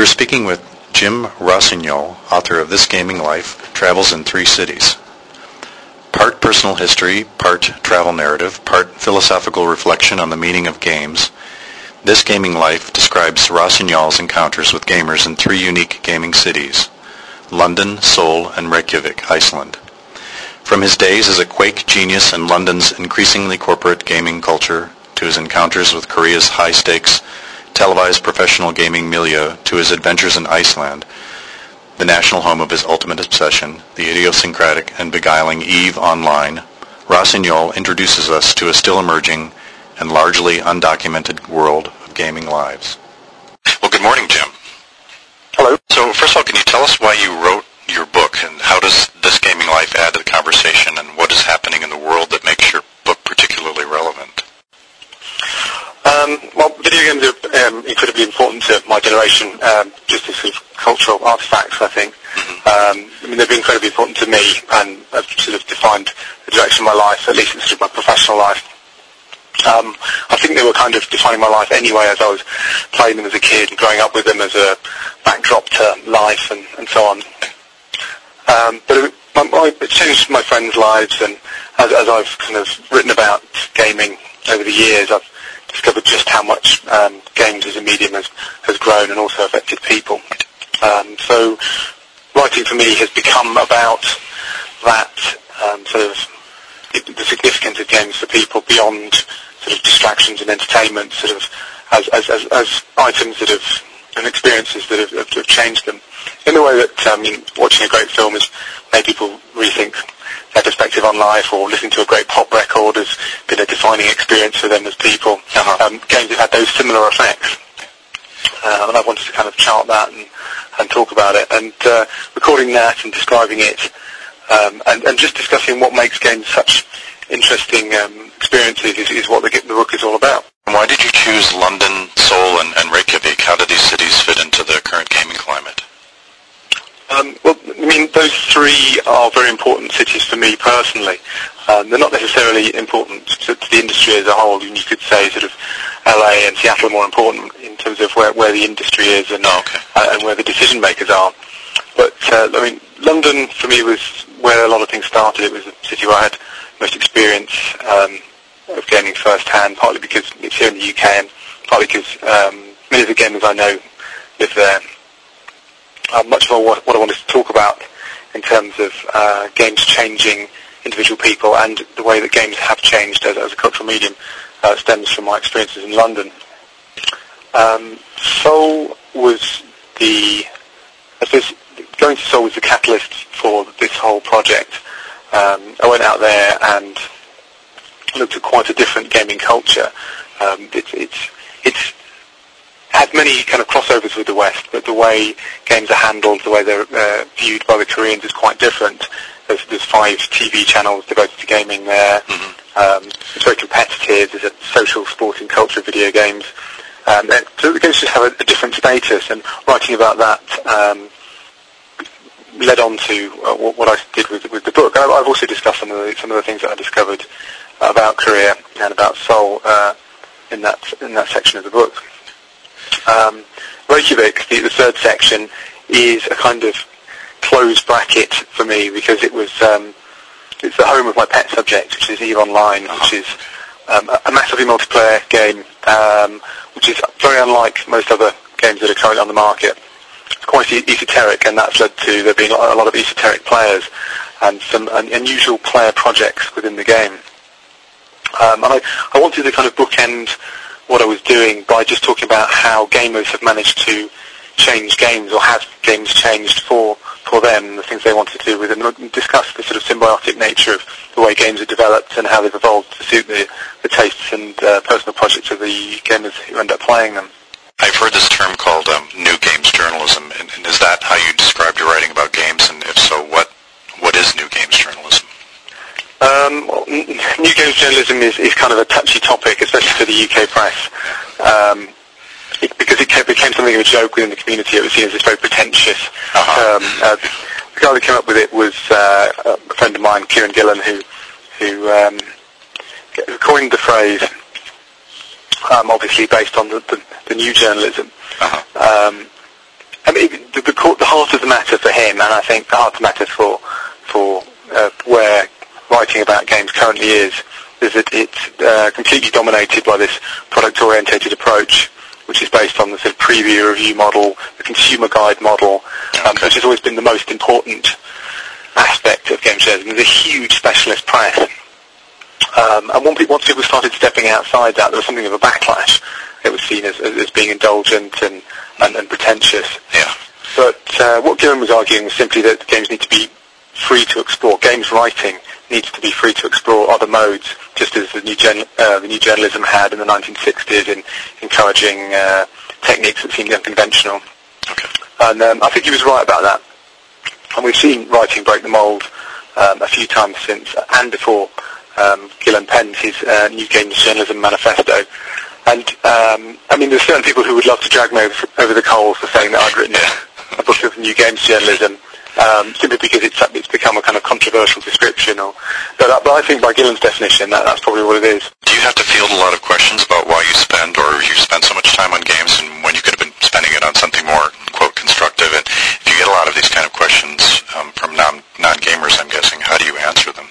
We're speaking with Jim Rossignol, author of This Gaming Life, Travels in Three Cities. Part personal history, part travel narrative, part philosophical reflection on the meaning of games, This Gaming Life describes Rossignol's encounters with gamers in three unique gaming cities, London, Seoul, and Reykjavik, Iceland. From his days as a Quake genius in London's increasingly corporate gaming culture, to his encounters with Korea's high-stakes, televised professional gaming milieu, to his adventures in Iceland, the national home of his ultimate obsession, the idiosyncratic and beguiling EVE Online, Rossignol introduces us to a still emerging and largely undocumented world of gaming lives. Well, good morning, Jim. Hello. So, first of all, can you tell us why you wrote your book, and how does This Gaming Life add to the conversation, and what is happening in the world that makes your book particularly relevant? Well, video games are incredibly important to my generation, just as sort of cultural artifacts, I think. They've been incredibly important to me, and have sort of defined the direction of my life, at least in sort of my professional life. I think they were kind of defining my life anyway, as I was playing them as a kid and growing up with them as a backdrop to life and so on. But it changed my friends' lives, and as I've kind of written about gaming over the years, I've discovered just how much games as a medium has grown and also affected people. So writing for me has become about that sort of the significance of games for people beyond sort of distractions and entertainment, sort of as items that have and experiences that have changed them. In the way that watching a great film has made people rethink their perspective on life, or listening to a great pop record has been a defining experience for them as people. Games have had those similar effects. And I wanted to kind of chart that and talk about it. And recording that and describing it, and just discussing what makes games such interesting experiences is what the book is all about. Why did you choose London, Seoul, and Reykjavik? How do these cities fit into the current gaming climate? Well, those three are very important cities for me personally. They're not necessarily important to the industry as a whole. You could say sort of LA and Seattle are more important in terms of where the industry is and where the decision makers are. But London for me was where a lot of things started. It was a city where I had most experience of gaming firsthand, partly because it's here in the UK, and partly because many of the gamers I know live there. Much of what I wanted to talk about in terms of games changing individual people and the way that games have changed as a cultural medium stems from my experiences in London. Seoul was going to Seoul was the catalyst for this whole project. I went out there and looked at quite a different gaming culture. It's had many kind of crossovers with the West, but the way games are handled, the way they're viewed by the Koreans is quite different. There's 5 TV channels devoted to gaming there. It's very competitive. There's a social sporting culture of video games. So the games just have a different status, and writing about that led on to what I did with the book. I've also discussed some of the things that I discovered about Korea and about Seoul in that section of the book. Reykjavik, the third section, is a kind of closed bracket for me because it's the home of my pet subject, which is EVE Online, which is a massively multiplayer game, which is very unlike most other games that are currently on the market. It's quite esoteric, and that's led to there being a lot of esoteric players and some unusual player projects within the game. And I wanted to kind of bookend what I was doing by just talking about how gamers have managed to change games, or have games changed for them, the things they wanted to do with them, and discuss the sort of symbiotic nature of the way games are developed and how they've evolved to suit the tastes and personal projects of the gamers who end up playing them. I've heard this term called new games journalism, and is that how you described your writing about games, and if so, what is new games journalism? Well, new games journalism is kind of a touchy topic, especially for the UK press, because it became something of a joke within the community. It was seen as this very pretentious term. The guy that came up with it was a friend of mine, Kieran Gillen, who coined the phrase, obviously based on the new journalism. the heart of the matter for him, and I think the heart of the matter for where writing about games currently is that it's completely dominated by this product-orientated approach, which is based on the sort of preview review model, the consumer guide model, which has always been the most important aspect of game journalism. There's a huge specialist press. And once people started stepping outside that, there was something of a backlash. It was seen as being indulgent and pretentious. Yeah. But what Gillen was arguing was simply that games need to be free to explore. Games writing needs to be free to explore other modes, just as the new journalism had in the 1960s in encouraging techniques that seemed unconventional. Okay. And I think he was right about that. And we've seen writing break the mould a few times since and before Gillen penned his New Games Journalism Manifesto. And, I mean, there's certain people who would love to drag me over the coals for saying that I'd written a book of New Games Journalism, simply because it's become a kind of controversial description. But I think by Gillen's definition, that's probably what it is. Do you have to field a lot of questions about why you spend so much time on games and when you could have been spending it on something more, quote, constructive? And if you get a lot of these kind of questions from non-gamers, I'm guessing, how do you answer them?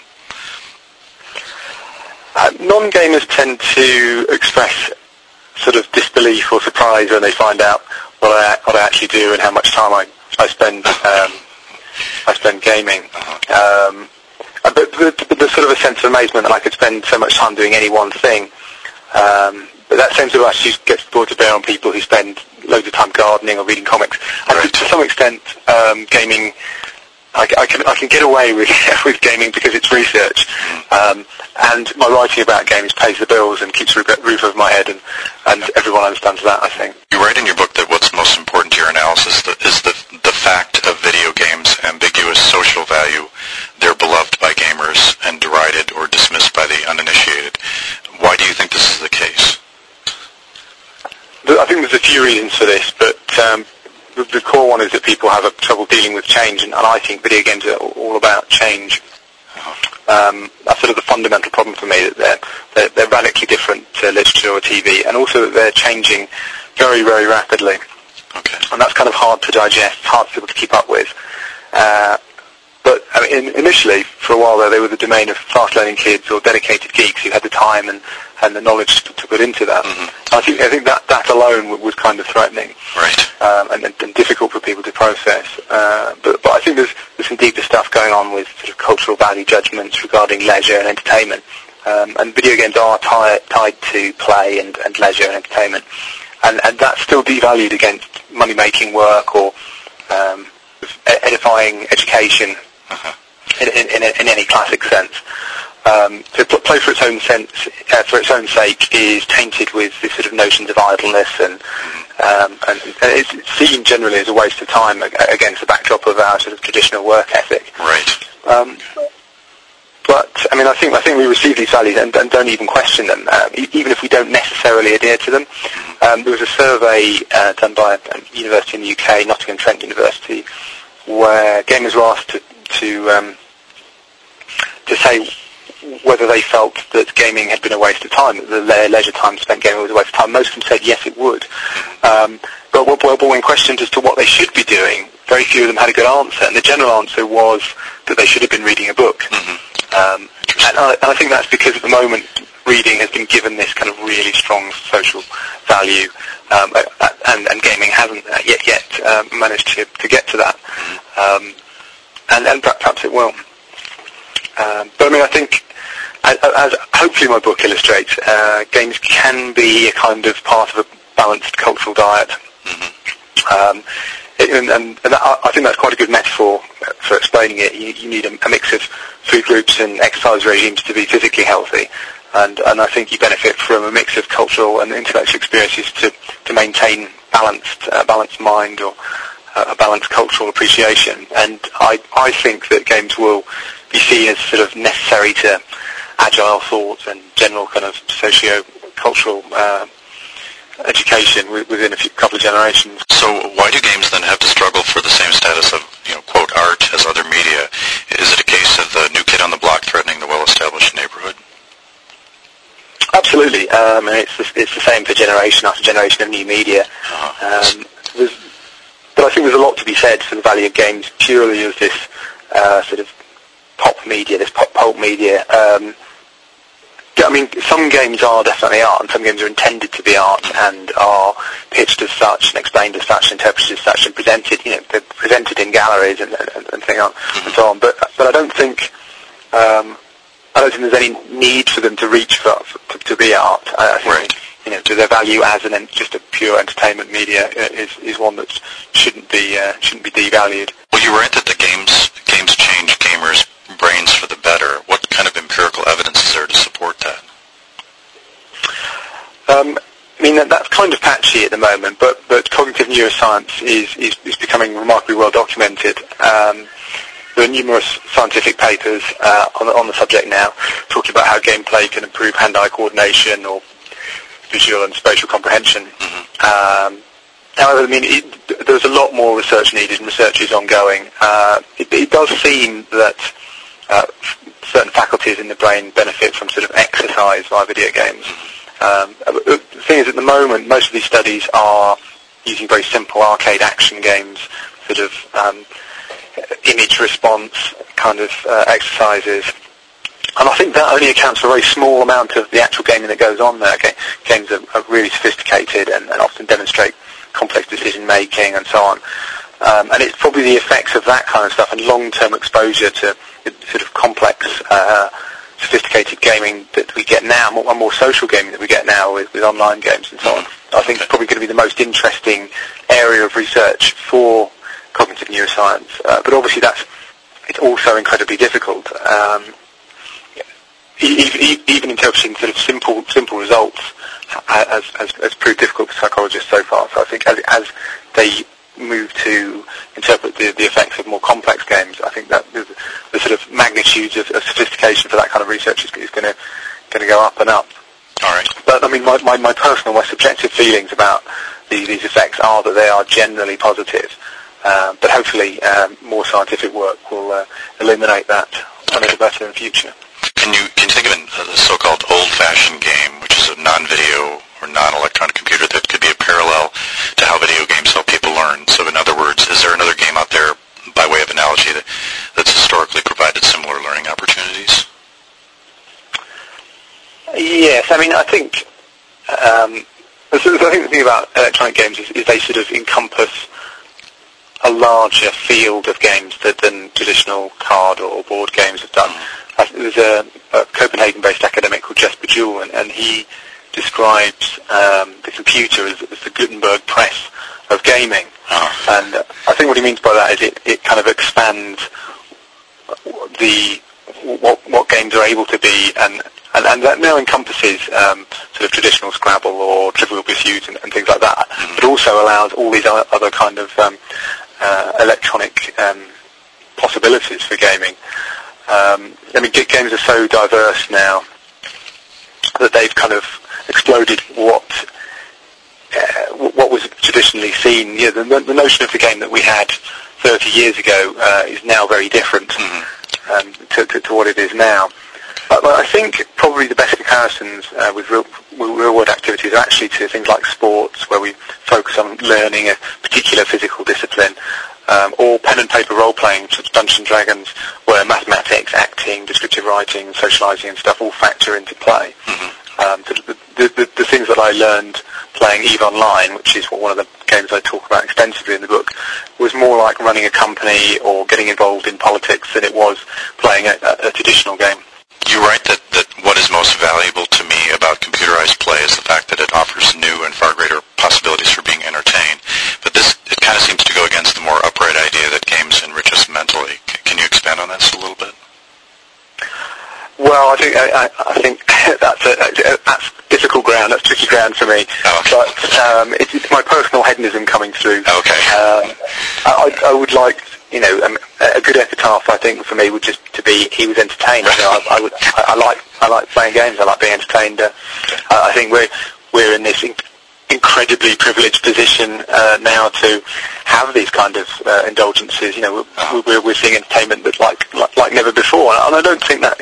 Non-gamers tend to express sort of disbelief or surprise when they find out what I actually do and how much time I spend gaming. But there's sort of a sense of amazement that I could spend so much time doing any one thing. But that sense of attitude gets brought to bear on people who spend loads of time gardening or reading comics. And to some extent, gaming, I can get away with gaming because it's research. And my writing about games pays the bills and keeps a roof over my head, and everyone understands that, I think. You write in your book that what's most important to your analysis is the fact of video games' ambiguous social value. They're beloved by gamers and derided or dismissed by the uninitiated. Why do you think this is the case? I think there's a few reasons for this, but the core one is that people have trouble dealing with change, and I think video games are all about change. That's sort of the fundamental problem for me, that they're radically different to literature or TV, and also that they're changing very, very rapidly. Okay. And that's kind of hard to digest, hard for people to keep up with. But I mean, initially, for a while there, they were the domain of fast-learning kids or dedicated geeks who had the time and the knowledge to put into that. Mm-hmm. I think that alone was kind of threatening, right, and difficult for people to process. But I think there's some deeper stuff going on with sort of cultural value judgments regarding leisure and entertainment. And video games are tied to play and leisure and entertainment, and that's still devalued against money-making work or edifying education. Uh-huh. In any classic sense. So play for its own sake is tainted with this sort of notions of idleness, and it's seen generally as a waste of time against the backdrop of our sort of traditional work ethic. Right. But I mean, I think we receive these values and don't even question them, even if we don't necessarily adhere to them. There was a survey done by a university in the UK, Nottingham Trent University, where gamers were asked to say whether they felt that gaming had been a waste of time, that their leisure time spent gaming was a waste of time. Most of them said yes, it would. But when questioned as to what they should be doing, very few of them had a good answer, and the general answer was that they should have been reading a book. Mm-hmm. And I think that's because at the moment reading has been given this kind of really strong social value, and gaming hasn't yet managed to get to that. And perhaps it will. But I mean, I think, as hopefully my book illustrates, games can be a kind of part of a balanced cultural diet. Mm-hmm. And I think that's quite a good metaphor for explaining it. You need a mix of food groups and exercise regimes to be physically healthy. And I think you benefit from a mix of cultural and intellectual experiences to maintain balanced mind or a balanced cultural appreciation. And I think that games will be seen as sort of necessary to agile thought and general kind of socio-cultural education within a couple of generations. So why do games then have to struggle for the same status of, quote, art as other media? Is it a case of the new kid on the block threatening the well-established neighborhood? Absolutely. It's the same for generation after generation of new media. Uh-huh. But But I think there's a lot to be said for the value of games purely as this sort of pop media, this pulp media. I mean, some games are definitely art, and some games are intended to be art and are pitched as such and explained as such, interpreted as such, and presented. They're presented in galleries and so on. But I don't think there's any need for them to reach to be art. I think their value as just a pure entertainment media is one that shouldn't be devalued. Well, you write that the games change gamers' brains for the better. What kind of empirical evidence is there to support that? I mean, that's kind of patchy at the moment, but cognitive neuroscience is becoming remarkably well documented. There are numerous scientific papers on the subject now, talking about how gameplay can improve hand-eye coordination or visual and spatial comprehension. However, I mean, there's a lot more research needed, and research is ongoing. It does seem that certain faculties in the brain benefit from sort of exercise via video games. The thing is, at the moment, most of these studies are using very simple arcade action games, sort of image response kind of exercises. And I think that only accounts for a very small amount of the actual gaming that goes on there. Games are really sophisticated and often demonstrate complex decision making and so on. And it's probably the effects of that kind of stuff and long-term exposure to sort of complex, sophisticated gaming that we get now, more social gaming that we get now with online games and so on. I think it's probably going to be the most interesting area of research for cognitive neuroscience. But obviously it's also incredibly difficult. Even interpreting sort of simple results has proved difficult for psychologists so far. So I think as they move to interpret the effects of more complex games, I think that the sort of magnitudes of sophistication for that kind of research is going to go up and up. All right. But I mean, my subjective feelings about these effects are that they are generally positive. But hopefully more scientific work will illuminate that a little better in the future. Can you think of a so-called old-fashioned game, which is a non-video or non-electronic computer that could be a parallel to how video games help people learn? So in other words, is there another game out there, by way of analogy, that's historically provided similar learning opportunities? Yes, I mean, I think the thing about electronic games is they sort of encompass a larger field of games than traditional card or board games have done. There's a Copenhagen-based academic called Jesper Juhl, and he describes the computer as the Gutenberg press of gaming. Oh. And I think what he means by that is it kind of expands what games are able to be, and that now encompasses sort of traditional Scrabble or Trivial Pursuit and things like that, but also allows all these other kind of electronic possibilities for gaming. I mean, games are so diverse now that they've kind of exploded what was traditionally seen. Yeah, the notion of the game that we had 30 years ago is now very different to what it is now. But I think probably the best comparisons with real-world activities are actually to things like sports, where we focus on learning a particular physical discipline, or pen and paper role-playing, such as Dungeons and Dragons, where mathematics, acting, descriptive writing, socialising and stuff all factor into play. The things that I learned playing EVE Online, which is one of the games I talk about extensively in the book, was more like running a company or getting involved in politics than it was playing a traditional game. You write that what is most valuable to me about computerized play is the fact that it offers new and far greater possibilities for being entertained. But it kind of seems to go against the more upright idea that games enrich us mentally. Can you expand on that just a little bit? Well, I think that's difficult ground. That's tricky ground for me. Oh, okay. But it's my personal hedonism coming through. Okay. I would like, a good epitaph, I think, for me would just to be he was entertained. I like playing games. I like being entertained. I think we're in this incredibly privileged position now to have these kind of indulgences. We're seeing entertainment that's like never before, and I don't think that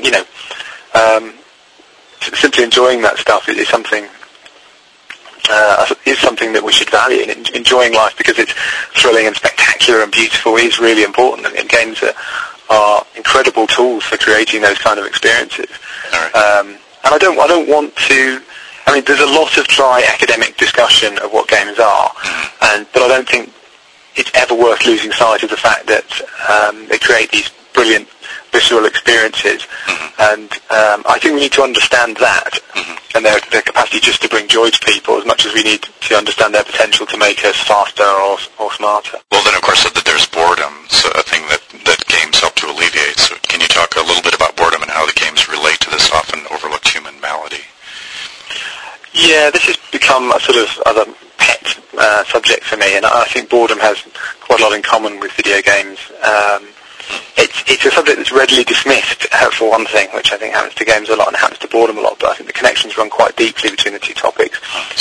simply enjoying that stuff is something that we should value, and enjoying life because it's thrilling and spectacular spectacular and beautiful is really important, and games are incredible tools for creating those kind of experiences. Right. And I don't want to. I mean, there's a lot of dry academic discussion of what games are, but I don't think it's ever worth losing sight of the fact that they create these brilliant visual experiences, and I think we need to understand that and their capacity just to bring joy to people as much as we need to understand their potential to make us faster or smarter. Well, then, of course, there's boredom, so a thing that games help to alleviate. So can you talk a little bit about boredom and how the games relate to this often overlooked human malady? Yeah, this has become a sort of other pet subject for me, and I think boredom has quite a lot in common with video games. It's a subject that's readily dismissed, for one thing, which I think happens to games a lot and happens to boredom a lot, but I think the connections run quite deeply between the two topics.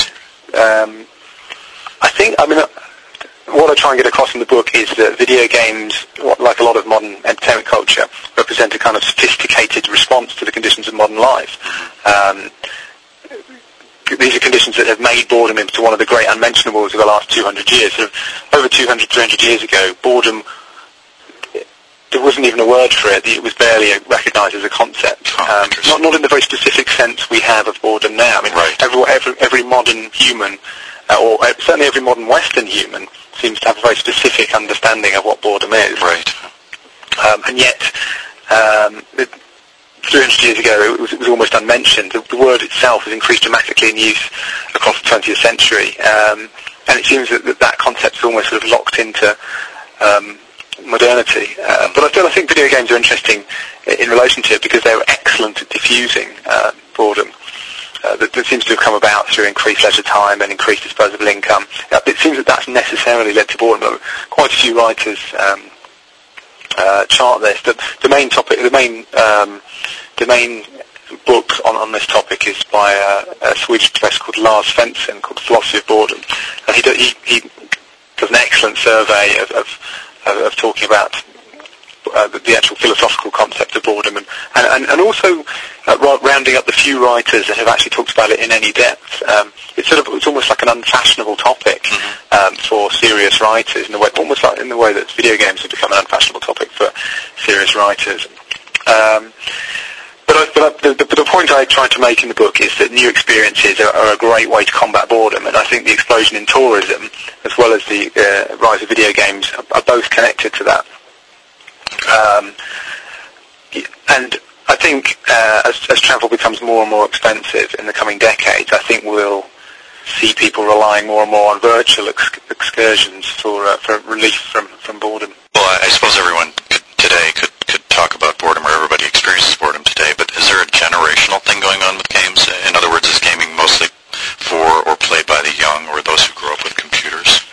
What I try and get across in the book is that video games, like a lot of modern entertainment culture, represent a kind of sophisticated response to the conditions of modern life. These are conditions that have made boredom into one of the great unmentionables of the last 200 years. Sort of over 200, 300 years ago, boredom, there wasn't even a word for it. It was barely recognised as a concept. Not in the very specific sense we have of boredom now. I mean, right. every modern human, or certainly every modern Western human, seems to have a very specific understanding of what boredom is. Right. And yet, 300 years ago, it was almost unmentioned. The word itself has increased dramatically in use across the 20th century, and it seems that concept is almost sort of locked into modernity. But I think video games are interesting in relation to it because they're excellent at diffusing boredom. That seems to have come about through increased leisure time and increased disposable income. It seems that that's necessarily led to boredom. Quite a few writers chart this. The main topic, the main book on this topic is by a Swedish professor called Lars Svensson, called The Philosophy of Boredom, and he does an excellent survey of talking about the actual philosophical concept of boredom, and also rounding up the few writers that have actually talked about it in any depth. It's almost like an unfashionable topic for serious writers, almost like in the way that video games have become an unfashionable topic for serious writers. But the point I tried to make in the book is that new experiences are a great way to combat boredom, and I think the explosion in tourism, as well as the rise of video games, are both connected to that. And I think as travel becomes more and more expensive in the coming decades, I think we'll see people relying more and more on virtual excursions for relief from boredom. Well, I suppose everyone today could talk about boredom, or everybody experiences boredom today, but is there a generational thing going on with games? In other words, is gaming mostly for or played by the young or those who grew up with computers?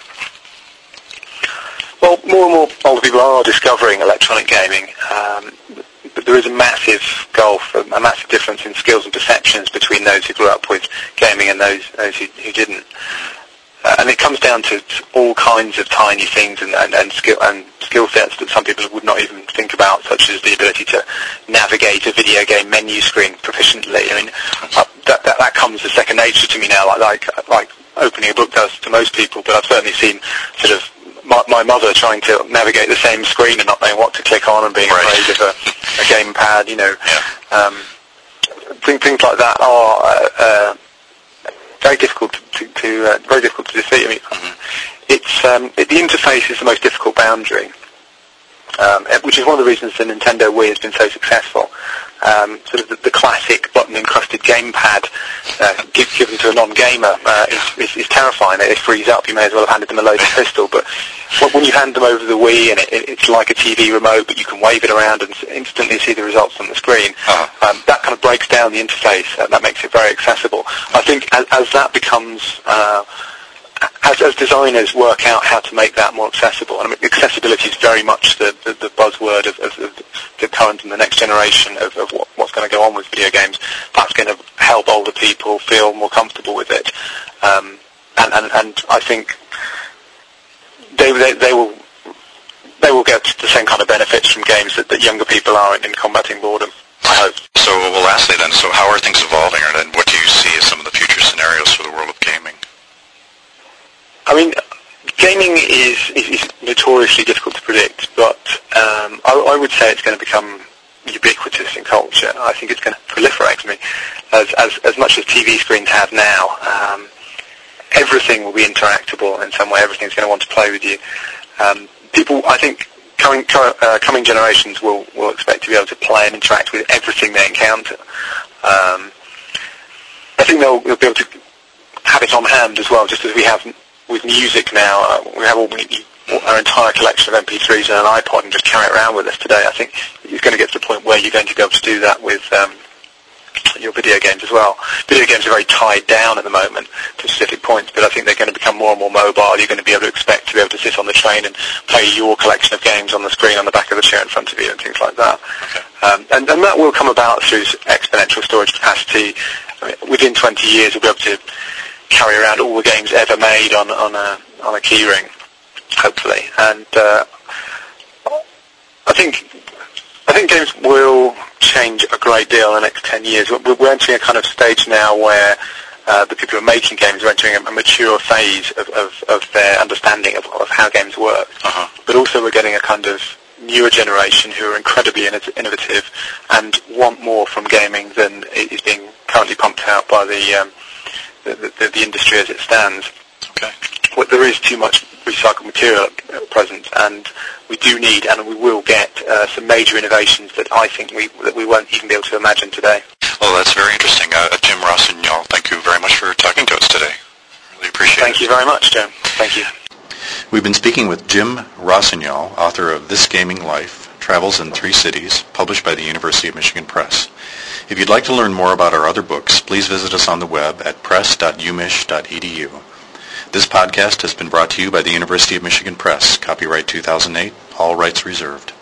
Well, more and more older people are discovering electronic gaming, but there is a massive gulf, a massive difference in skills and perceptions between those who grew up with gaming and those who didn't. And it comes down to all kinds of tiny things and skill sets that some people would not even think about, such as the ability to navigate a video game menu screen proficiently. I mean, that comes as second nature to me now, like opening a book does to most people. But I've certainly seen sort of my mother trying to navigate the same screen and not knowing what to click on and being afraid of a gamepad. Things like that are very difficult to defeat. I mean, the interface is the most difficult boundary, which is one of the reasons the Nintendo Wii has been so successful. Sort of the classic button-encrusted gamepad given to a non-gamer is terrifying. They freeze up. You may as well have handed them a loaded pistol. But when you hand them over the Wii, and it's like a TV remote, but you can wave it around and instantly see the results on the screen, that kind of breaks down the interface. That makes it very accessible. I think as that becomes... As designers work out how to make that more accessible, and I mean, accessibility is very much the buzzword of the current and the next generation of what's going to go on with video games. That's going to help older people feel more comfortable with it, and I think they will get the same kind of benefits from games that younger people are in combating boredom, I hope. So, well, lastly then, so how are things evolving, and what do you see as some of the future scenarios for the world of gaming? I mean, Gaming is notoriously difficult to predict, but I would say it's going to become ubiquitous in culture. I think it's going to proliferate. I mean, as much as TV screens have now, everything will be interactable in some way. Everything's going to want to play with you. People, I think, coming generations will expect to be able to play and interact with everything they encounter. I think they'll be able to have it on hand as well, just as we have with music now. We have our entire collection of MP3s and an iPod and just carry it around with us today. I think it's going to get to the point where you're going to be able to do that with your video games as well. Video games are very tied down at the moment to specific points, but I think they're going to become more and more mobile. You're going to be able to expect to be able to sit on the train and play your collection of games on the screen on the back of the chair in front of you and things like that. Okay. And that will come about through exponential storage capacity. I mean, within 20 years, we'll be able to carry around all the games ever made on a key ring, hopefully. And I think games will change a great deal in the next 10 years. We're entering a kind of stage now where the people who are making games are entering a mature phase of their understanding of how games work. Uh-huh. But also we're getting a kind of newer generation who are incredibly innovative and want more from gaming than is being currently pumped out by the industry as it stands. Okay. There is too much recycled material at present, and we do need and we will get some major innovations that I think we won't even be able to imagine today. Well, that's very interesting. Jim Rossignol, thank you very much for talking to us today. Really appreciate it. Thank you very much, Jim. Thank you. We've been speaking with Jim Rossignol, author of This Gaming Life, Travels in 3 Cities, published by the University of Michigan Press. If you'd like to learn more about our other books, please visit us on the web at press.umich.edu. This podcast has been brought to you by the University of Michigan Press. Copyright 2008, all rights reserved.